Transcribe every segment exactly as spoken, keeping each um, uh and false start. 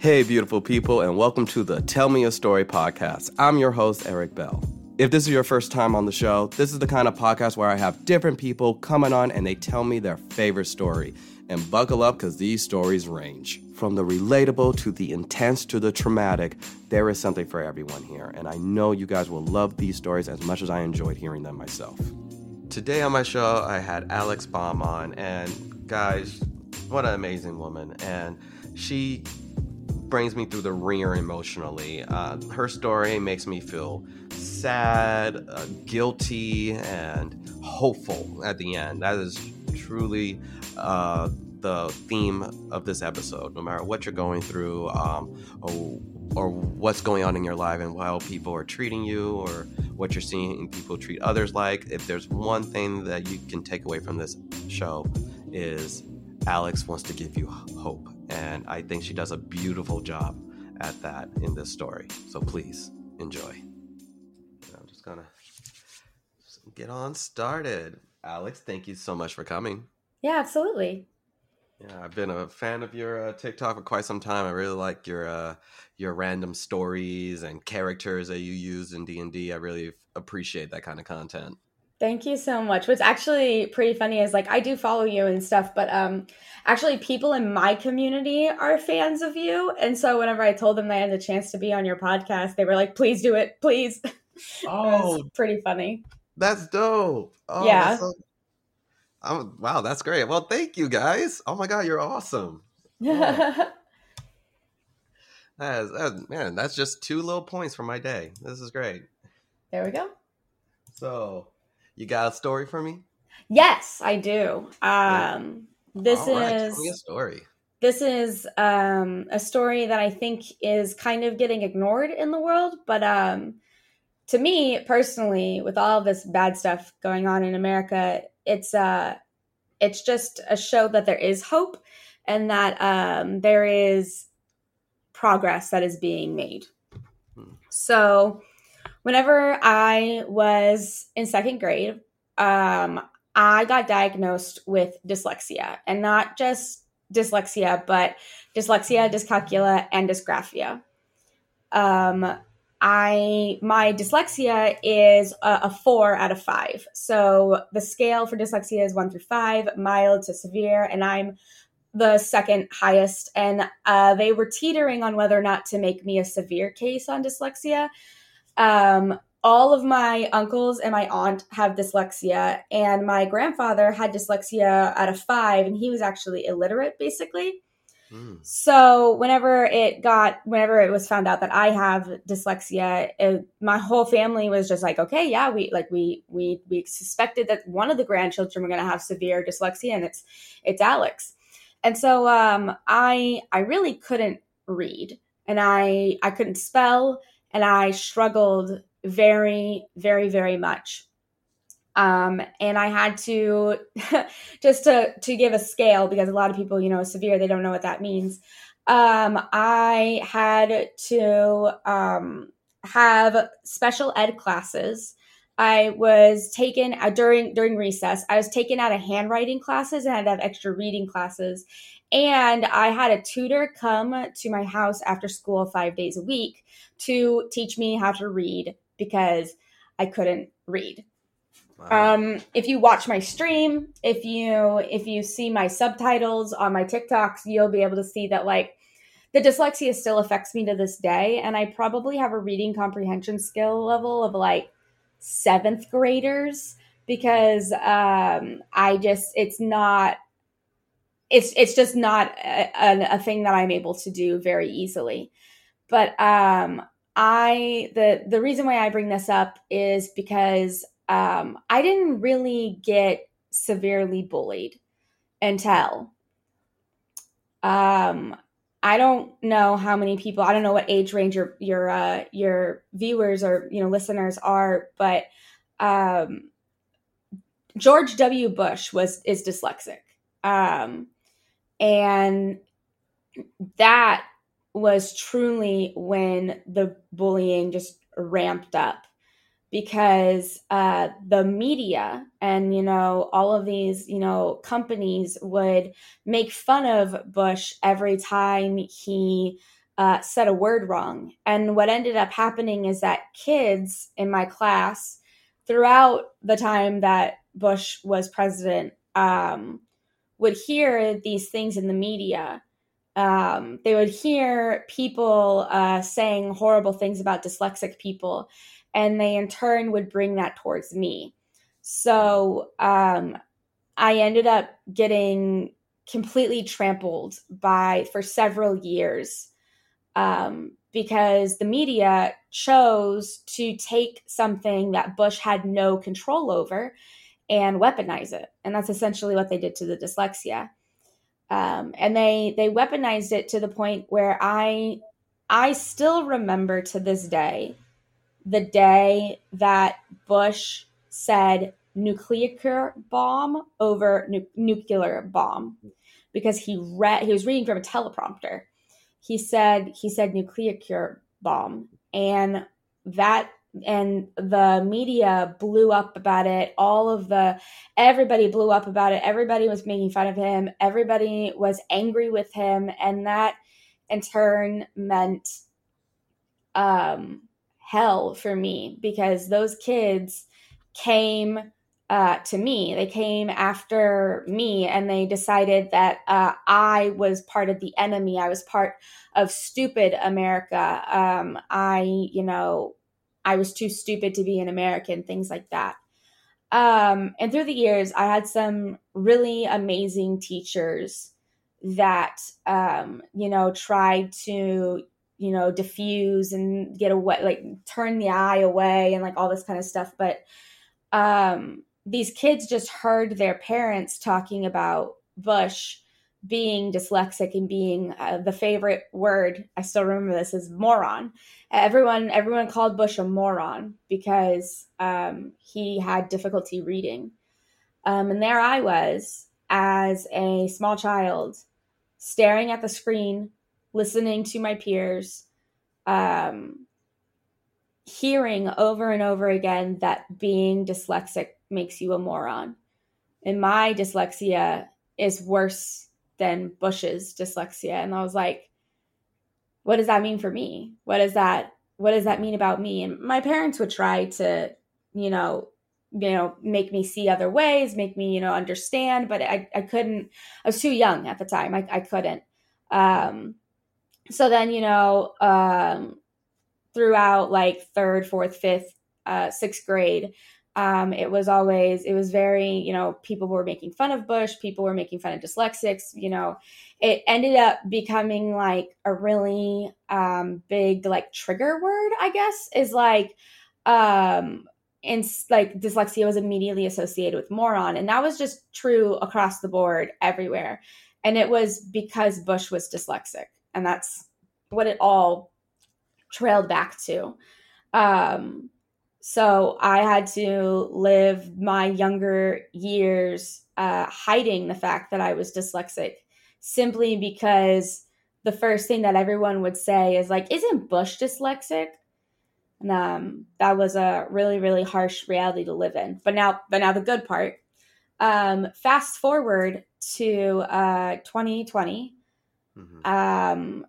Hey, beautiful people, and welcome to the Tell Me a Story podcast. I'm your host, Eric Bell. If this is your first time on the show, this is the kind of podcast where I have different people coming on and they tell me their favorite story. And buckle up because these stories range. From the relatable to the intense to the traumatic, there is something for everyone here. And I know you guys will love these stories as much as I enjoyed hearing them myself. Today on my show, I had Alex Baum on. And guys, what an amazing woman. And she brings me through the ringer emotionally. Uh, her story makes me feel sad, uh, guilty, and hopeful at the end. That is truly uh, the theme of this episode. No matter what you're going through, um, or, or what's going on in your life and how people are treating you, or what you're seeing people treat others like, if there's one thing that you can take away from this show is Alex wants to give you hope. And I think she does a beautiful job at that in this story. So please enjoy. I'm just gonna get on started. Alex, thank you so much for coming. Yeah, absolutely. Yeah, I've been a fan of your uh, TikTok for quite some time. I really like your uh, your random stories and characters that you use in D and D. I really appreciate that kind of content. Thank you so much. What's actually pretty funny is like I do follow you and stuff, but um, actually people in my community are fans of you. And so whenever I told them they had the chance to be on your podcast, they were like, please do it, please. Oh, it was pretty funny. That's dope. Oh, yeah. That's so, I'm, wow, that's great. Well, thank you guys. Oh my God, you're awesome. Oh. That is, that, man, that's just two little points for my day. This is great. There we go. So, you got a story for me? Yes, I do. Um, this All right, is tell me a story. This is um, a story that I think is kind of getting ignored in the world, but um, to me personally, with all this bad stuff going on in America, it's uh, it's just a show that there is hope and that um, there is progress that is being made. Hmm. So whenever I was in second grade, um, I got diagnosed with dyslexia, and not just dyslexia, but dyslexia, dyscalculia, and dysgraphia. Um, I my dyslexia is a, a four out of five. So the scale for dyslexia is one through five, mild to severe, and I'm the second highest. And uh, they were teetering on whether or not to make me a severe case on dyslexia. Um, all of my uncles and my aunt have dyslexia, and my grandfather had dyslexia out of five, and he was actually illiterate, basically. Mm. So whenever it got, whenever it was found out that I have dyslexia, it, my whole family was just like, okay, yeah, we like we we we suspected that one of the grandchildren were going to have severe dyslexia, and it's it's Alex. And so um, I I really couldn't read, and I I couldn't spell. And I struggled very, very, very much. Um, and I had to, just to, to give a scale, because a lot of people, you know, severe, they don't know what that means. Um, I had to um, have special ed classes. I was taken uh, during during recess. I was taken out of handwriting classes and I had to have extra reading classes. And I had a tutor come to my house after school five days a week to teach me how to read because I couldn't read. Wow. Um, if you watch my stream, if you if you see my subtitles on my TikToks, you'll be able to see that like the dyslexia still affects me to this day. And I probably have a reading comprehension skill level of like seventh graders because um, I just, it's not, it's it's just not a, a, a thing that I'm able to do very easily. But um, I, the, the reason why I bring this up is because um, I didn't really get severely bullied until, um, I don't know how many people, I don't know what age range your, your, uh, your viewers or, you know, listeners are, but um, George W. Bush was, is dyslexic. Um, and that was truly when the bullying just ramped up because uh, the media and, you know, all of these, you know, companies would make fun of Bush every time he uh, said a word wrong. And what ended up happening is that kids in my class throughout the time that Bush was president um, would hear these things in the media. Um, they would hear people uh, saying horrible things about dyslexic people, and they in turn would bring that towards me. So um, I ended up getting completely trampled by for several years um, because the media chose to take something that Bush had no control over and weaponize it. And that's essentially what they did to the dyslexia. Um, and they they weaponized it to the point where I I still remember to this day the day that Bush said nuclear bomb over nu- nuclear bomb, because he read he was reading from a teleprompter. He said he said nuclear bomb, and that and the media blew up about it. All of the everybody blew up about it. Everybody was making fun of him. Everybody was angry with him, and that in turn meant um hell for me, because those kids came uh, to me. They came after me, and they decided that uh, I was part of the enemy. I was part of stupid America. Um, I, you know, I was too stupid to be an American, things like that. Um, and through the years, I had some really amazing teachers that, um, you know, tried to, you know, diffuse and get away, like turn the eye away and like all this kind of stuff. But um, these kids just heard their parents talking about Bush being dyslexic and being uh, the favorite word. I still remember this is moron. Everyone, everyone called Bush a moron because um, he had difficulty reading. Um, and there I was as a small child, staring at the screen, listening to my peers, um, hearing over and over again that being dyslexic makes you a moron. And my dyslexia is worse than Bush's dyslexia. And I was like, what does that mean for me? What does that, what does that mean about me? And my parents would try to, you know, you know, make me see other ways, make me, you know, understand, but I, I couldn't, I was too young at the time. I, I couldn't. Um, so then, you know, um, throughout like third, fourth, fifth, uh, sixth grade, um, it was always, it was very, you know, people were making fun of Bush, people were making fun of dyslexics, you know, it ended up becoming like a really um, big, like trigger word, I guess, is like, um, and like dyslexia was immediately associated with moron. And that was just true across the board everywhere. And it was because Bush was dyslexic. And that's what it all trailed back to. Um, so I had to live my younger years uh, hiding the fact that I was dyslexic, simply because the first thing that everyone would say is like, isn't Bush dyslexic? And um, that was a really, really harsh reality to live in. But now, but now the good part, um, fast forward to uh, twenty twenty, mm-hmm. um,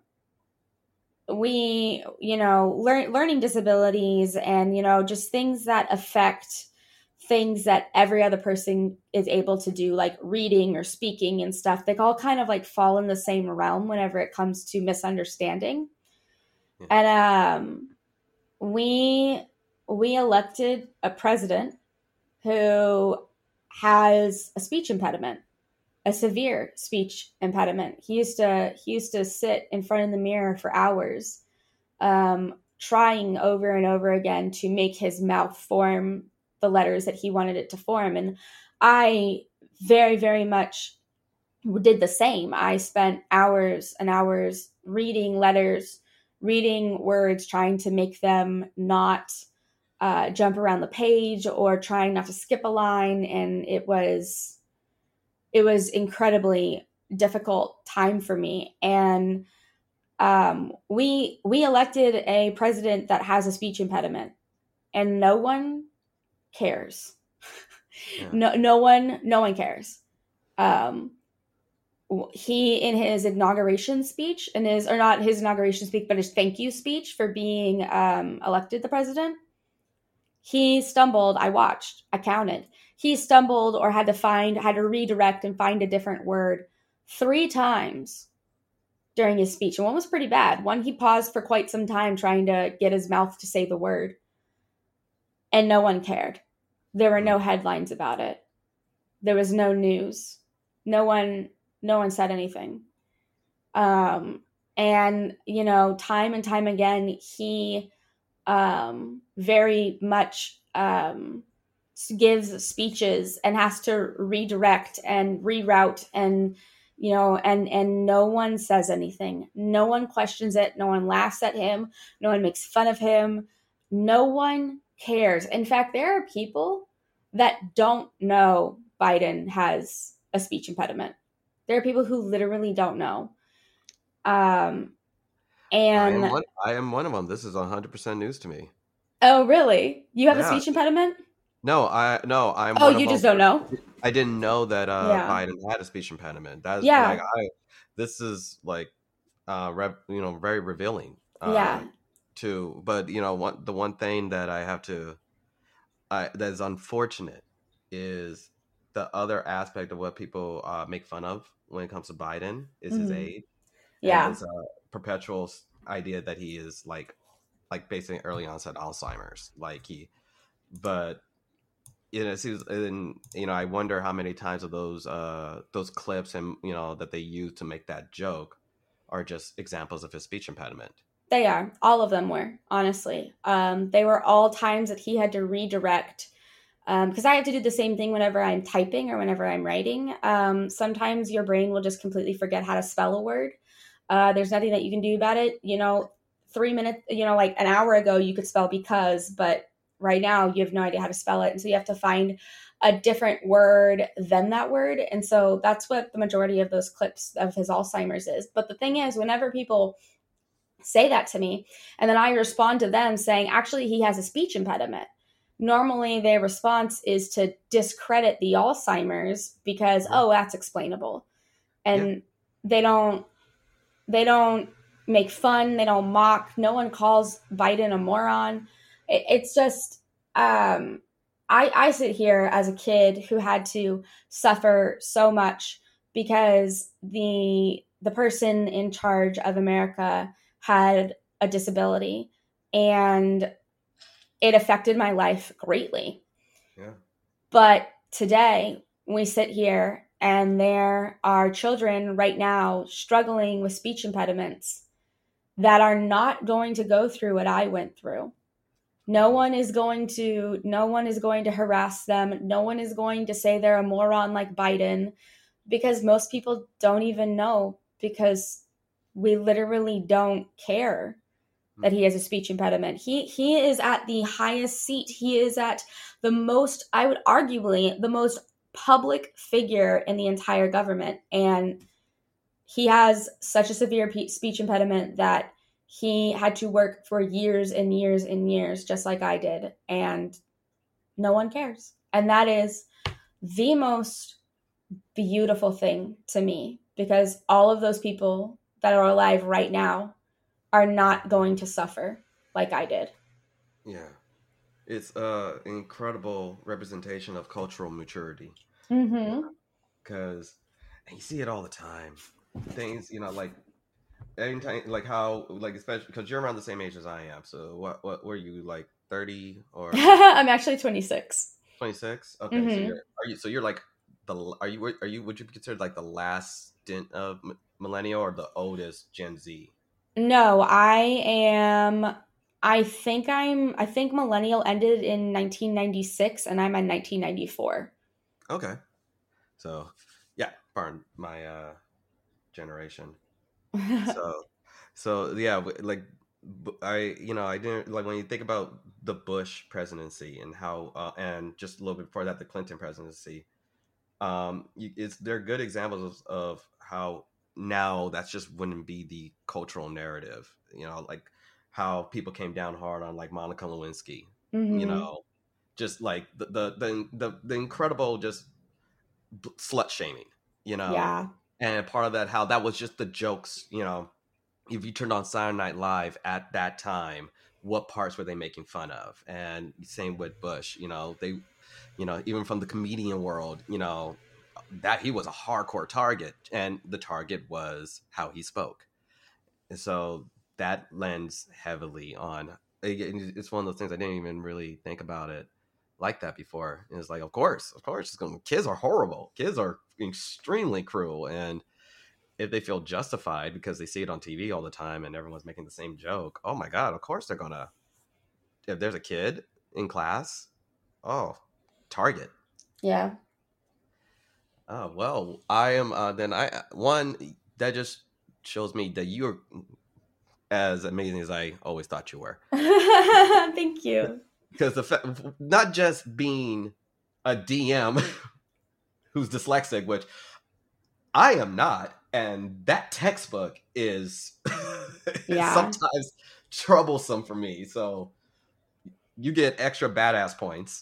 we, you know, learn, learning disabilities and, you know, just things that affect things that every other person is able to do, like reading or speaking and stuff. They all kind of like fall in the same realm whenever it comes to misunderstanding. Yeah. And um, we, we elected a president who has a speech impediment, a severe speech impediment. He used to he used to sit in front of the mirror for hours, um, trying over and over again to make his mouth form the letters that he wanted it to form. And I very, very much did the same. I spent hours and hours reading letters, reading words, trying to make them not uh, jump around the page or trying not to skip a line. And it was... it was incredibly difficult time for me. And um, we we elected a president that has a speech impediment, and no one cares. Yeah. no no one no one cares. Um, he, in his inauguration speech, and his, or not his inauguration speech, but his thank you speech for being um, elected the president, he stumbled. I watched, I counted. He stumbled or had to find, had to redirect and find a different word three times during his speech. And one was pretty bad. One, he paused for quite some time trying to get his mouth to say the word. And no one cared. There were no headlines about it. There was no news. No one, no one said anything. Um, and, you know, time and time again, he um, very much um, gives speeches and has to redirect and reroute and, you know, and, and no one says anything. No one questions it. No one laughs at him. No one makes fun of him. No one cares. In fact, there are people that don't know Biden has a speech impediment. There are people who literally don't know. Um, and I am, one, I am one of them. This is one hundred percent news to me. Oh, really? You have yeah. a speech impediment? No, I no, I'm. Oh, one you of just them. don't know? I didn't know that uh, yeah. Biden had a speech impediment. That's yeah. like I. This is like, uh, rev, you know, very revealing. Uh, yeah. To, but you know, one the one thing that I have to, I that is unfortunate, is the other aspect of what people uh, make fun of when it comes to Biden is mm-hmm. his age. Yeah. And this uh, perpetual idea that he is like, like basically early onset Alzheimer's, like he, but. You know, and you know, I wonder how many times of those uh, those clips and you know that they use to make that joke are just examples of his speech impediment. They are. All of them were, honestly. Um, they were all times that he had to redirect because um, I have to do the same thing whenever I'm typing or whenever I'm writing. Um, sometimes your brain will just completely forget how to spell a word. Uh, there's nothing that you can do about it. You know, three minutes, you know, like an hour ago, you could spell because, but right now you have no idea how to spell it. And so you have to find a different word than that word. And so that's what the majority of those clips of his Alzheimer's is. But the thing is, whenever people say that to me, and then I respond to them saying, actually, he has a speech impediment. Normally their response is to discredit the Alzheimer's because, yeah. oh, that's explainable. And yeah. they don't, they don't make fun. They don't mock. No one calls Biden a moron. It's just, um, I, I sit here as a kid who had to suffer so much because the the person in charge of America had a disability, and it affected my life greatly. Yeah. But today we sit here and there are children right now struggling with speech impediments that are not going to go through what I went through. No one is going to, no one is going to harass them. No one is going to say they're a moron like Biden, because most people don't even know, because we literally don't care that he has a speech impediment. He he is at the highest seat. He is at the most, I would arguably, the most public figure in the entire government. And he has such a severe pe- speech impediment that he had to work for years and years and years, just like I did. And no one cares. And that is the most beautiful thing to me, because all of those people that are alive right now are not going to suffer like I did. Yeah. It's uh, an incredible representation of cultural maturity. Mm-hmm. Because you see it all the time. Things, you know, like, anytime, like how, like, especially because you're around the same age as I am. So what, what were you, like, thirty or? I'm actually twenty-six. twenty-six? Okay. Mm-hmm. So you're, are you, so you're like, the, are you, are you, would you be considered like the last stint of m- millennial or the oldest Gen Z? No, I am, I think I'm, I think millennial ended in nineteen ninety-six and I'm in nineteen ninety-four. Okay. So, yeah, pardon my uh, generation. so, so yeah, like I, you know, I didn't like when you think about the Bush presidency and how, uh, and just a little bit before that, the Clinton presidency. Um, you, it's they're good examples of, of how now that's just wouldn't be the cultural narrative. You know, like how people came down hard on like Monica Lewinsky. Mm-hmm. You know, just like the the the the, the incredible just slut shaming, you know, yeah. And part of that, how that was just the jokes, you know, if you turned on Saturday Night Live at that time, what parts were they making fun of? And same with Bush, you know, they, you know, even from the comedian world, you know, that he was a hardcore target, and the target was how he spoke. And so that lends heavily on, it's one of those things I didn't even really think about it like that before. And it's like, of course, of course, it's going, kids are horrible. Kids are extremely cruel. And if they feel justified because they see it on T V all the time and everyone's making the same joke, oh my God, of course they're going to, if there's a kid in class, oh, target. Yeah. Oh, well, I am, uh, then I, one, that just shows me that you're as amazing as I always thought you were. Thank you. Because the fa- not just being a D M who's dyslexic, which I am not, and that textbook is, Yeah. is sometimes troublesome for me. So you get extra badass points.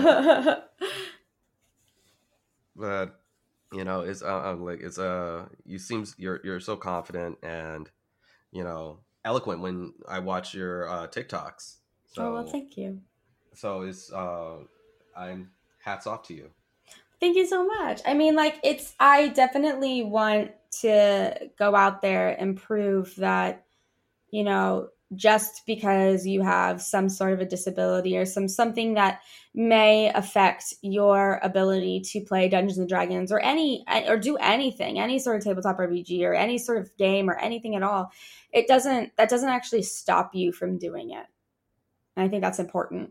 But you know, it's uh, like it's uh, you seems you're you're so confident and you know eloquent when I watch your uh, TikToks. So, oh well, thank you. So it's uh, I'm hats off to you. Thank you so much. I mean, like it's I definitely want to go out there and prove that you know just because you have some sort of a disability or some something that may affect your ability to play Dungeons and Dragons or any or do anything, any sort of tabletop R P G or any sort of game or anything at all, it doesn't that doesn't actually stop you from doing it. And I think that's important.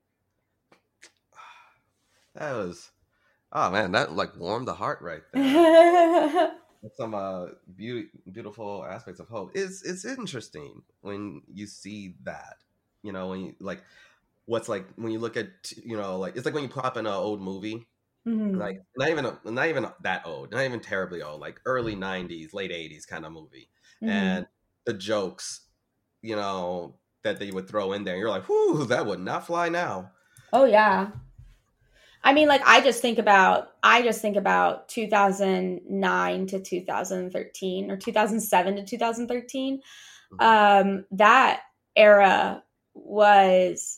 That was, oh man, that like warmed the heart right there. Some uh beauty, beautiful aspects of hope. It's it's interesting when you see that, you know, when you like what's like when you look at, you know, like it's like when you pop in an old movie, mm-hmm. like not even not even that old, not even terribly old, like early nineties, late eighties kind of movie, mm-hmm. and the jokes, you know, that they would throw in there, you're like, whoo, that would not fly now. Oh yeah. I mean, like, I just think about, I just think about two thousand nine to two thousand thirteen or two thousand seven to two thousand thirteen. Um, that era was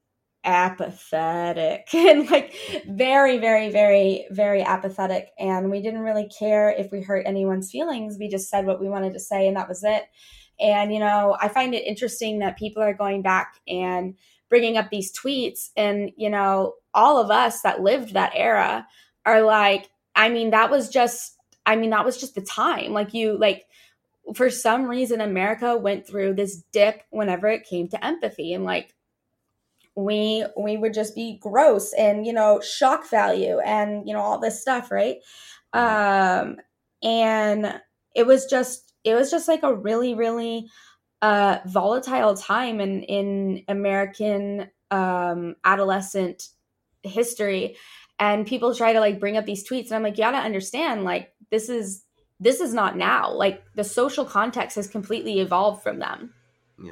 apathetic and like very, very, very, very apathetic. And we didn't really care if we hurt anyone's feelings. We just said what we wanted to say and that was it. And, you know, I find it interesting that people are going back and bringing up these tweets and, you know, all of us that lived that era are like, I mean, that was just, I mean, that was just the time. Like you, like, for some reason, America went through this dip whenever it came to empathy. And like, we, we would just be gross and, you know, shock value and, you know, all this stuff. Right. Um, and it was just, it was just like a really, really uh, volatile time in, in American um, adolescent history. And people try to like bring up these tweets. And I'm like, you gotta understand, like, this is, this is not now. Like the social context has completely evolved from them. Yeah.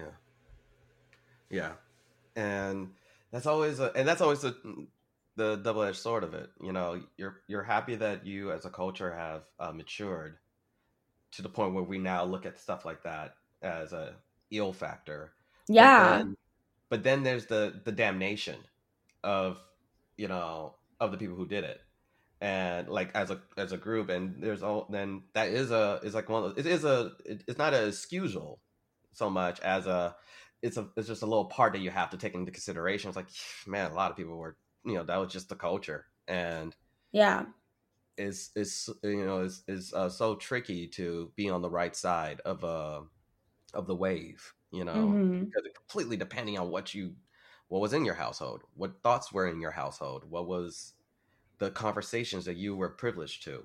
Yeah. And that's always, a, and that's always the, the double-edged sword of it. You know, you're, you're happy that you as a culture have uh, matured to the point where we now look at stuff like that as a ill factor. Yeah. But then, but then there's the, the damnation of, you know, of the people who did it. And like as a as a group, and there's all then that is a is like one of those, it is a it, it's not a excusal so much as a it's a it's just a little part that you have to take into consideration. It's like, man, a lot of people were, you know, that was just the culture, and yeah, it's it's you know it's is uh, so tricky to be on the right side of a of the wave, you know, mm-hmm. because it completely depending on what you what was in your household, what thoughts were in your household, what was the conversations that you were privileged to.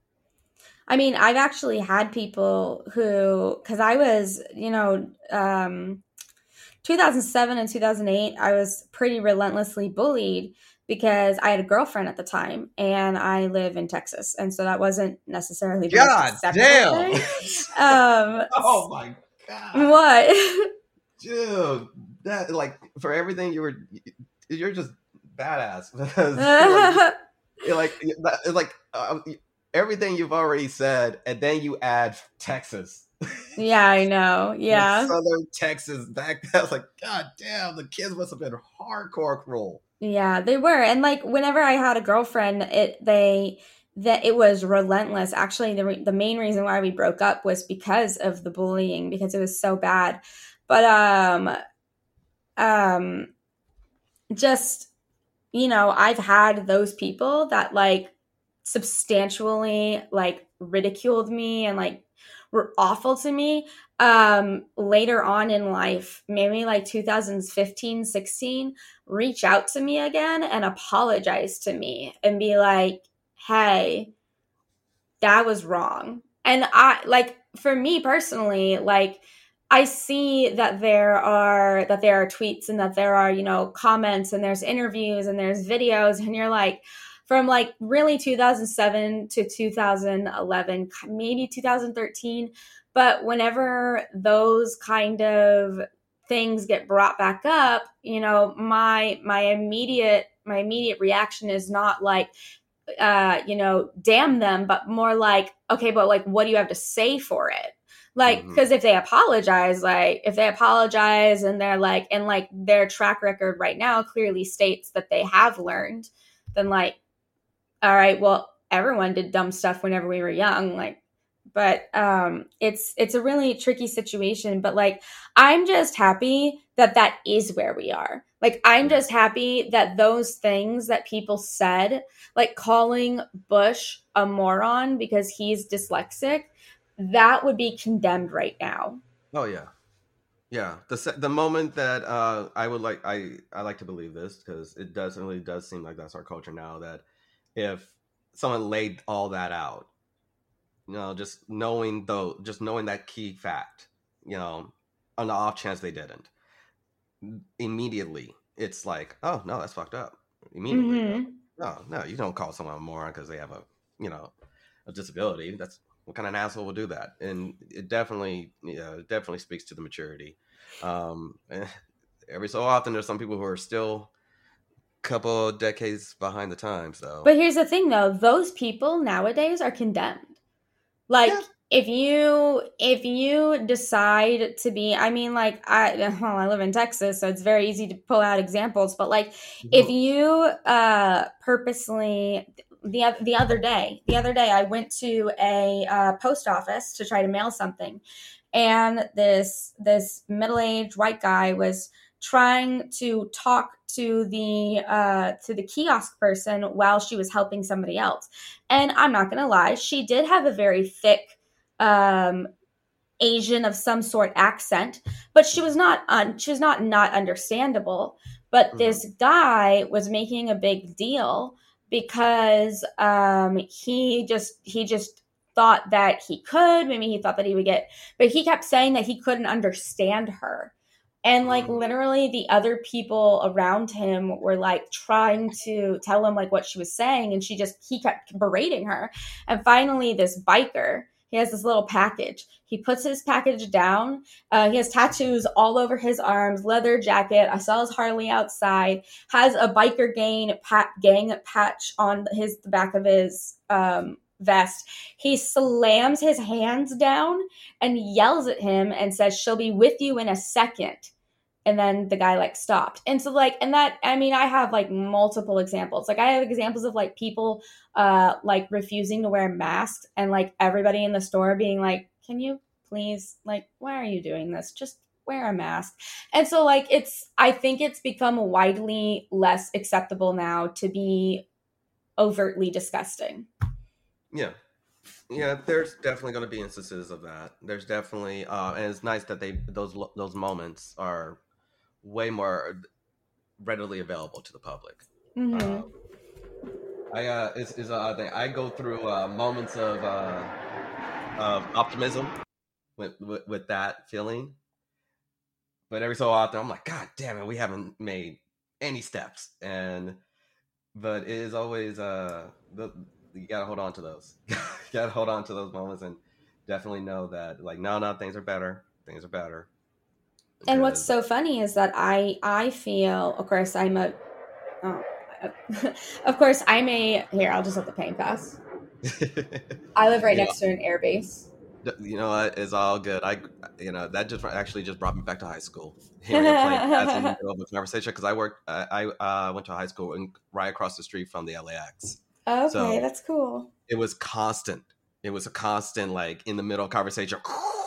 I mean, I've actually had people who, because I was, you know, um, two thousand seven and two thousand eight, I was pretty relentlessly bullied because I had a girlfriend at the time and I live in Texas. And so that wasn't necessarily the God damn. um, oh my God. What? Dude, that like for everything you were, you're just badass because you're like, you're like, it's like uh, everything you've already said, and then you add Texas. Yeah, I know. Yeah. Southern Texas back then. I was like, God damn, the kids must have been hardcore cruel. Yeah, they were. And like whenever I had a girlfriend, it they that it was relentless. Actually, the re- the main reason why we broke up was because of the bullying, because it was so bad. But um um just you know, I've had those people that like substantially like ridiculed me and like were awful to me um later on in life, maybe like two thousand fifteen, sixteen, reach out to me again and apologize to me and be like, hey, that was wrong. And I like, for me personally, like I see that there are that there are tweets and that there are, you know, comments and there's interviews and there's videos, and you're like, from like really two thousand seven to two thousand eleven, maybe two thousand thirteen, but whenever those kind of things get brought back up, you know, my my immediate my immediate reaction is not like, uh, you know, damn them, but more like, okay, but like, what do you have to say for it? Like, because mm-hmm. if they apologize, like, if they apologize and they're like, and like their track record right now clearly states that they have learned, then like, all right, well, everyone did dumb stuff whenever we were young, like, but um, it's it's a really tricky situation. But like, I'm just happy that that is where we are. Like, I'm just happy that those things that people said, like calling Bush a moron because he's dyslexic, that would be condemned right now. Oh yeah, yeah. The the moment that uh, I would like, I I like to believe this because it definitely does seem like that's our culture now. That if someone laid all that out, you know, just knowing though, just knowing that key fact, you know, on the off chance they didn't, immediately it's like, oh no, that's fucked up. Immediately, mm-hmm. no, no, you don't call someone a moron because they have a, you know, a disability. That's what kind of an asshole will do that? And it definitely, yeah, it definitely speaks to the maturity. Um, every so often, there's some people who are still a couple of decades behind the times, though. But here's the thing, though: those people nowadays are condemned. Like, yeah. if you if you decide to be, I mean, like, I well, I live in Texas, so it's very easy to pull out examples. But like, mm-hmm. if you uh, purposely the the other day, the other day, I went to a uh, post office to try to mail something, and this this middle-aged white guy was trying to talk to the uh, to the kiosk person while she was helping somebody else. And I'm not gonna lie, she did have a very thick um, Asian of some sort accent, but she was not un- she was not not understandable. But mm-hmm. this guy was making a big deal because um, he just he just thought that he could. Maybe he thought that he would get, but he kept saying that he couldn't understand her. And like literally the other people around him were like trying to tell him like what she was saying. And she just, he kept berating her. And finally this biker, he has this little package. He puts his package down. Uh, he has tattoos all over his arms, leather jacket. I saw his Harley outside, has a biker gang, pat, gang patch on his, the back of his um, vest. He slams his hands down and yells at him and says, "She'll be with you in a second." And then the guy like stopped. And so like, and that, I mean, I have like multiple examples. Like I have examples of like people uh, like refusing to wear masks and like everybody in the store being like, "Can you please, like, why are you doing this? Just wear a mask." And so like, it's, I think it's become widely less acceptable now to be overtly disgusting. Yeah. Yeah, there's definitely going to be instances of that. There's definitely, uh, and it's nice that they those those moments are way more readily available to the public. Mm-hmm. Um, I uh, is is a thing. I go through uh, moments of uh, of optimism with, with with that feeling, but every so often I'm like, God damn it, we haven't made any steps, and but it is always uh the. You gotta hold on to those. You gotta hold on to those moments and definitely know that, like, no, no, things are better. Things are better. Because... And what's so funny is that I, I feel, of course, I'm a, oh, of course, I'm a. Here, I'll just let the pain pass. I live right you know, next to an air base. you know what? It's all good. I, you know, that just actually just brought me back to high school. Hearing a plane pass in the middle of a conversation, because I worked, I, I uh, went to high school in, right across the street from the L A X. Okay, So that's cool. it was constant. It was a constant, like in the middle of conversation.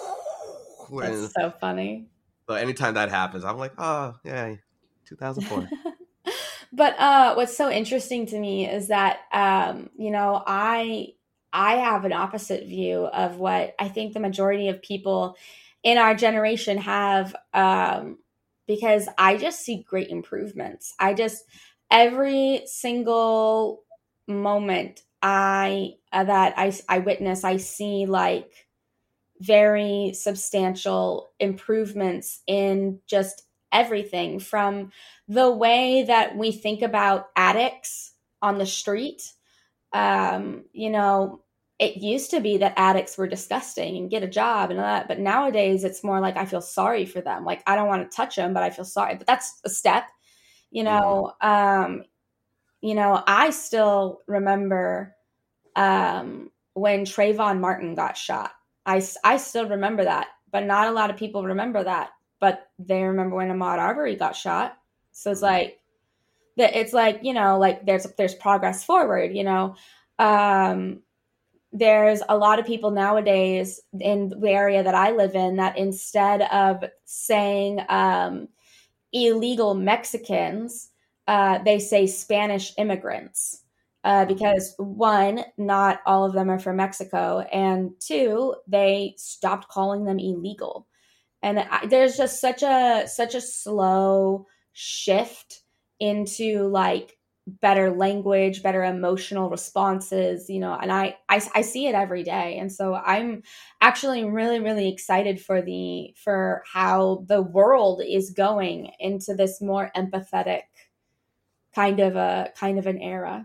That's so funny. So anytime that happens, I'm like, oh, yeah, two thousand four. But uh, what's so interesting to me is that, um, you know, I I have an opposite view of what I think the majority of people in our generation have, um, because I just see great improvements. I just, every single moment I uh, that I, I witness, I see like very substantial improvements in just everything, from the way that we think about addicts on the street. Um, you know, it used to be that addicts were disgusting and get a job and all that, but nowadays it's more like I feel sorry for them. Like I don't want to touch them, but I feel sorry. But that's a step, you know. Mm-hmm. Um, you know, I still remember um, when Trayvon Martin got shot. I, I still remember that, but not a lot of people remember that. But they remember when Ahmaud Arbery got shot. So it's like that. It's like, you know, like there's there's progress forward. You know, um, there's a lot of people nowadays in the area that I live in that instead of saying um, illegal Mexicans, uh, they say Spanish immigrants. Uh, because one, not all of them are from Mexico, and two, they stopped calling them illegal. And I, there's just such a such a slow shift into like better language, better emotional responses, you know. And I, I I see it every day, and so I'm actually really really excited for the for how the world is going into this more empathetic kind of a kind of an era.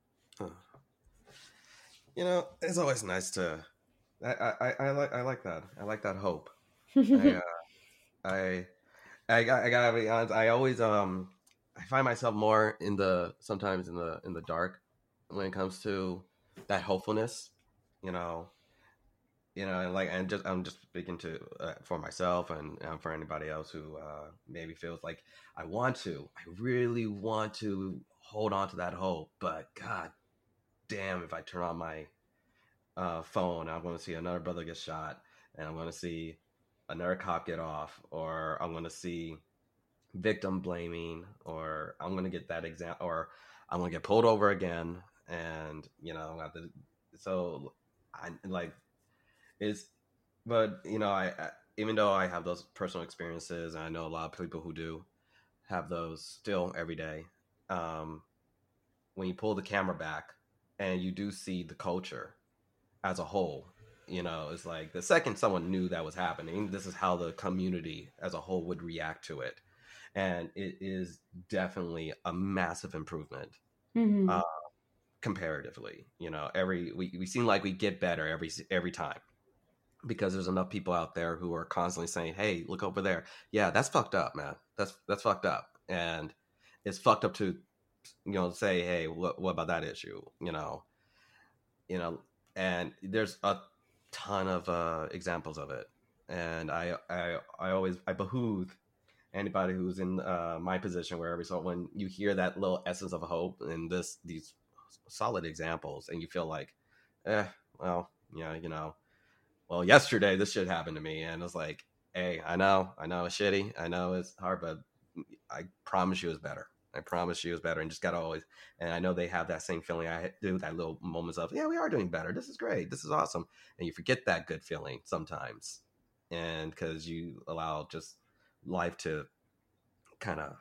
You know, it's always nice to. I, I, I like I like that. I like that hope. I, uh, I I I gotta be honest. I always um I find myself more in the sometimes in the in the dark when it comes to that hopefulness. You know, you know, and like and just I'm just speaking to uh, for myself and um, for anybody else who uh, maybe feels like I want to. I really want to hold on to that hope, but God damn, if I turn on my uh, phone, I'm going to see another brother get shot, and I'm going to see another cop get off, or I'm going to see victim blaming, or I'm going to get that exam, or I'm going to get pulled over again, and you know, I have to, so I like it's, but you know, I, I even though I have those personal experiences, and I know a lot of people who do have those still every day. Um, when you pull the camera back and you do see the culture as a whole, you know, it's like the second someone knew that was happening, this is how the community as a whole would react to it. And it is definitely a massive improvement. Mm-hmm. uh, comparatively. You know, every we, we seem like we get better every every time, because there's enough people out there who are constantly saying, hey, look over there. Yeah, that's fucked up, man. That's that's fucked up. And it's fucked up to, you know, say, hey, what what about that issue? You know, you know, and there's a ton of uh, examples of it. And I, I, I always, I behoove anybody who's in uh, my position, wherever. So when you hear that little essence of hope and this, these solid examples, and you feel like, eh, well, yeah, you know, well, yesterday this shit happened to me, and it's like, hey, I know, I know it's shitty, I know it's hard, but I promise you it's better. I promise you it's better. And just gotta always, and I know they have that same feeling I do, that little moments of, yeah, we are doing better. This is great. This is awesome. And you forget that good feeling sometimes. And because you allow just life to kind of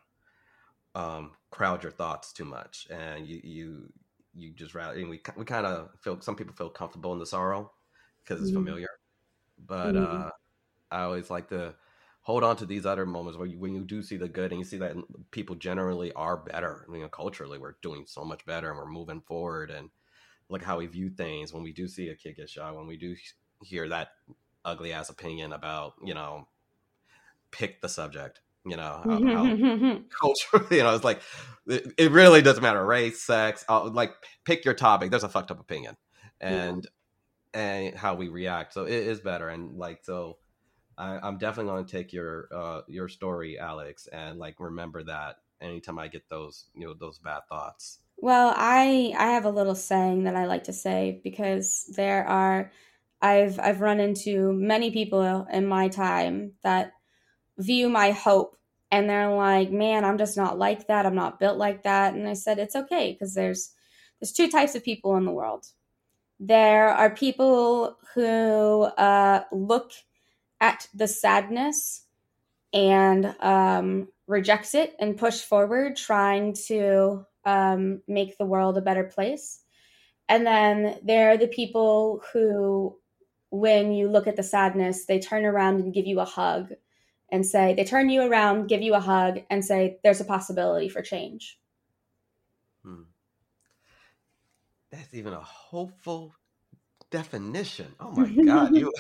um, crowd your thoughts too much. And you, you, you just rather, and we, we kind of feel, some people feel comfortable in the sorrow because it's mm-hmm. familiar. But mm-hmm. uh, I always like to hold on to these other moments where you, when you do see the good and you see that people generally are better. I mean, culturally, we're doing so much better and we're moving forward. And look how we view things when we do see a kid get shot, when we do hear that ugly ass opinion about, you know, pick the subject, you know, how, how culturally, you know, it's like, it, it really doesn't matter race, sex, I'll, like pick your topic. There's a fucked up opinion. and yeah. and how we react. So it is better. And like, so I, I'm definitely going to take your uh, your story, Alex, and like remember that anytime I get those, you know, those bad thoughts. Well, I I have a little saying that I like to say because there are I've I've run into many people in my time that view my hope and they're like, "Man, I'm just not like that. I'm not built like that." And I said, "It's okay because there's there's two types of people in the world. There are people who uh, look at the sadness and um, rejects it and push forward, trying to um, make the world a better place. And then there are the people who, when you look at the sadness, they turn around and give you a hug and say, they turn you around, give you a hug and say, there's a possibility for change." Hmm. That's even a hopeful definition. Oh my God. You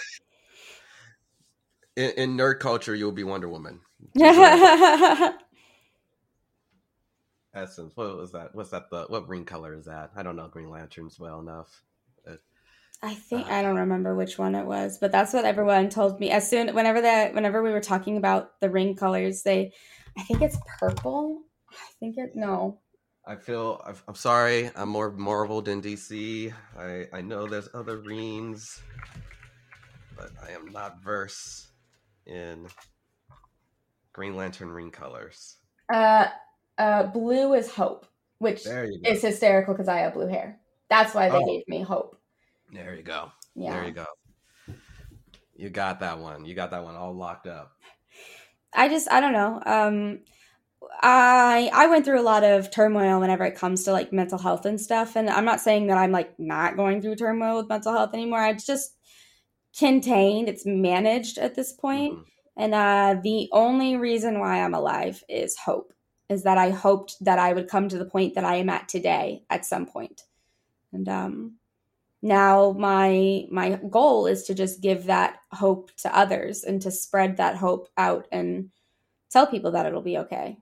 in, in nerd culture, you'll be Wonder Woman. Essence. What was that? What's that? The what green color is that? I don't know Green Lanterns well enough. Uh, I think uh, I don't remember which one it was, but that's what everyone told me. As soon whenever that whenever we were talking about the ring colors, they I think it's purple. I think it no. I feel I'm sorry. I'm more Marvel than D C. I I know there's other rings, but I am not versed in Green Lantern ring colors. Uh, uh, blue is hope, which is hysterical because I have blue hair. That's why they oh. gave me hope. There you go. Yeah. There you go. You got that one. You got that one all locked up. I just, I don't know. Um, I I went through a lot of turmoil whenever it comes to like mental health and stuff. And I'm not saying that I'm like not going through turmoil with mental health anymore. It's just contained. It's managed at this point. Mm-hmm. And uh, the only reason why I'm alive is hope, is that I hoped that I would come to the point that I am at today at some point. And um, now my my goal is to just give that hope to others and to spread that hope out and tell people that it'll be okay.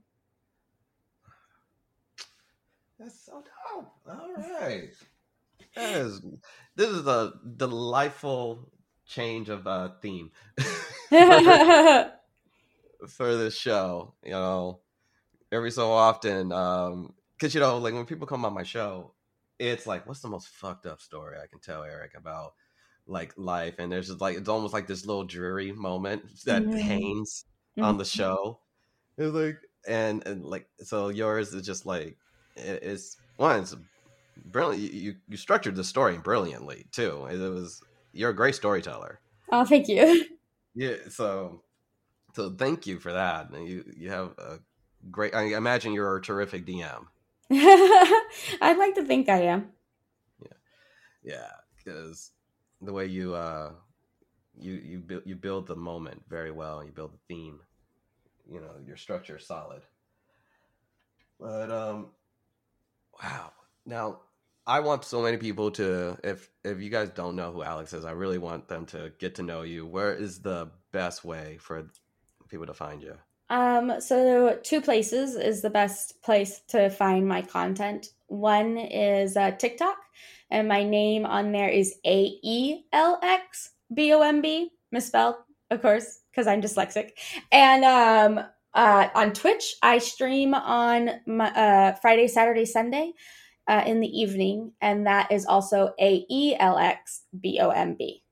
That's so dope. All right. That is, this is a delightful change of uh, theme. for, for this show, you know, every so often, um, because, you know, like when people come on my show, it's like, what's the most fucked up story I can tell Eric about like life? And there's just like, it's almost like this little dreary moment that mm-hmm. hangs mm-hmm. on the show. It's like, and, and like, so yours is just like, it, it's one, it's brilliant. You, you structured the story brilliantly too. It was, you're a great storyteller. Oh, thank you. Yeah. So, so thank you for that. And you, you have a great, I imagine you're a terrific D M. I'd like to think I am. Yeah. Yeah. Because the way you, uh, you, you build, you build the moment very well. You build the theme, you know, your structure is solid. But, um, wow. Now, I want so many people to, if if you guys don't know who Alex is, I really want them to get to know you. Where is the best way for people to find you? Um, so two places is the best place to find my content. One is uh, TikTok, and my name on there is A E L X B O M B, misspelled, of course, because I'm dyslexic. And um, uh, on Twitch, I stream on my, uh, Friday, Saturday, Sunday. Uh, in the evening, and that is also A E L X B O M B.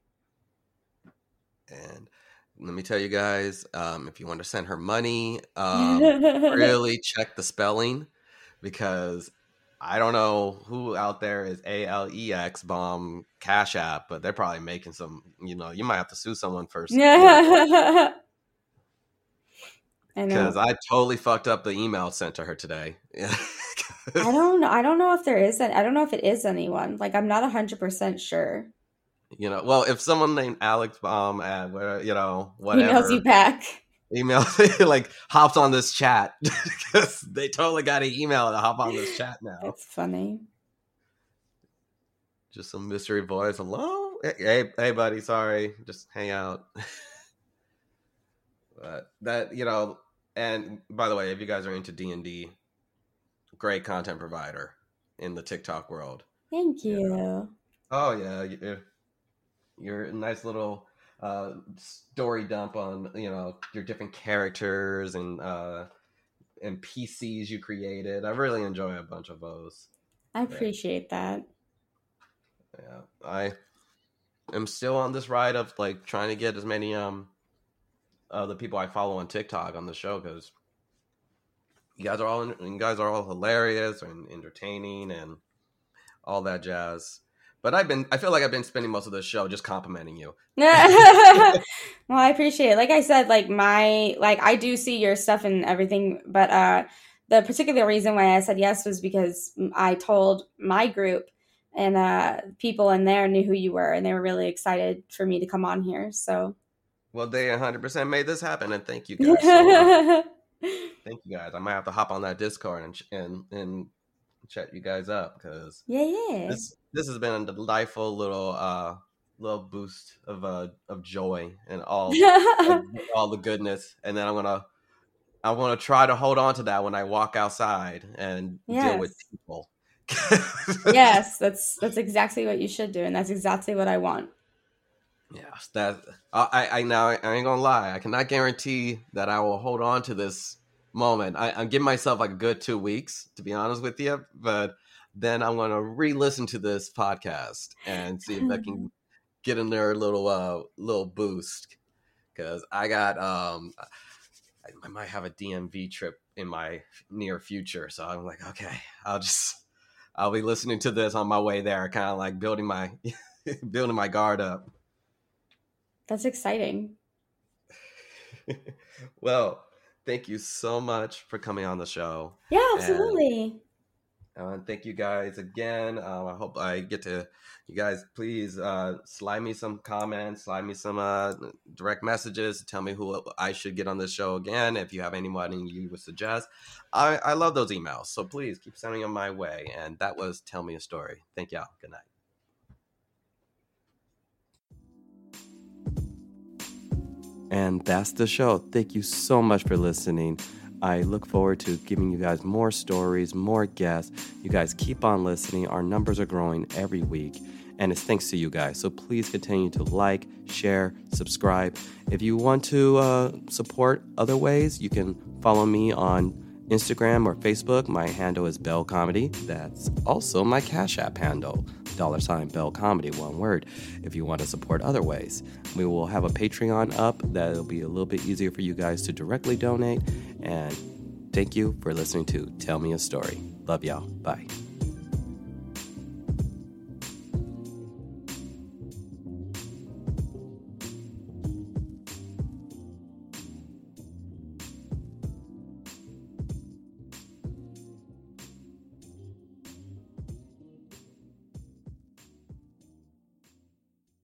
And let me tell you guys, um, if you want to send her money, um, really check the spelling, because I don't know who out there is A L E X bomb Cash App, but they're probably making some, you know, you might have to sue someone first. I know. Because I totally fucked up the email sent to her today. I don't know. I don't know if there is. An, I don't know if it is anyone. Like, I'm not a hundred percent sure. You know, well, if someone named Alex Baum at where, you know, whatever emails you back, email like hops on this chat, because they totally got an email to hop on this chat now. That's funny. Just some mystery voice. Hello, hey, hey, buddy. Sorry, just hang out. But that, you know, and by the way, if you guys are into D and D, great content provider in the TikTok world. Thank you. you know? Oh yeah, you're, you're a nice little uh, story dump on you know your different characters and uh, and P Cs you created. I really enjoy a bunch of those. I Yeah, appreciate that. yeah. I am still on this ride of like trying to get as many um uh, the people I follow on TikTok on the show because you guys are all you guys are all hilarious and entertaining and all that jazz. But I've been I feel like I've been spending most of the show just complimenting you. Well, I appreciate it. Like I said, like my like I do see your stuff and everything, but uh the particular reason why I said yes was because I told my group and uh people in there knew who you were and they were really excited for me to come on here. So Well, they one hundred percent made this happen, and thank you guys so much. Thank you guys. I might have to hop on that Discord and and and chat you guys up because yeah, yeah. this this has been a delightful little uh little boost of uh of joy and all like, all the goodness, and then I'm gonna I'm gonna try to hold on to that when I walk outside and Yes. deal with people. Yes, that's that's exactly what you should do, and that's exactly what I want. Yes, that I I now I ain't gonna lie. I cannot guarantee that I will hold on to this moment. I, I'm giving myself like a good two weeks to be honest with you, but then I'm gonna re-listen to this podcast and see if I can get in there a little uh little boost because I got um I, I might have a D M V trip in my near future, so I'm like, okay, I'll just I'll be listening to this on my way there, kind of like building my building my guard up. That's exciting. Well, thank you so much for coming on the show. Yeah, absolutely. And, uh, thank you guys again. Um, I hope I get to, you guys, please uh, slide me some comments, slide me some uh, direct messages, tell me who I should get on this show again. If you have anyone you would suggest, I, I love those emails. So please keep sending them my way. And that was Tell Me a Story. Thank y'all. Good night. And that's the show. Thank you so much for listening. I look forward to giving you guys more stories, more guests. You guys keep on listening. Our numbers are growing every week, and it's thanks to you guys. So please continue to like, share, subscribe. If you want to uh, support other ways, you can follow me on Instagram or Facebook. My handle is Bell Comedy. That's also my Cash App handle, dollar sign Bell Comedy, one word, if you want to support other ways. We will have a Patreon up that'll be a little bit easier for you guys to directly donate. And thank you for listening to Tell Me a Story. Love y'all. Bye.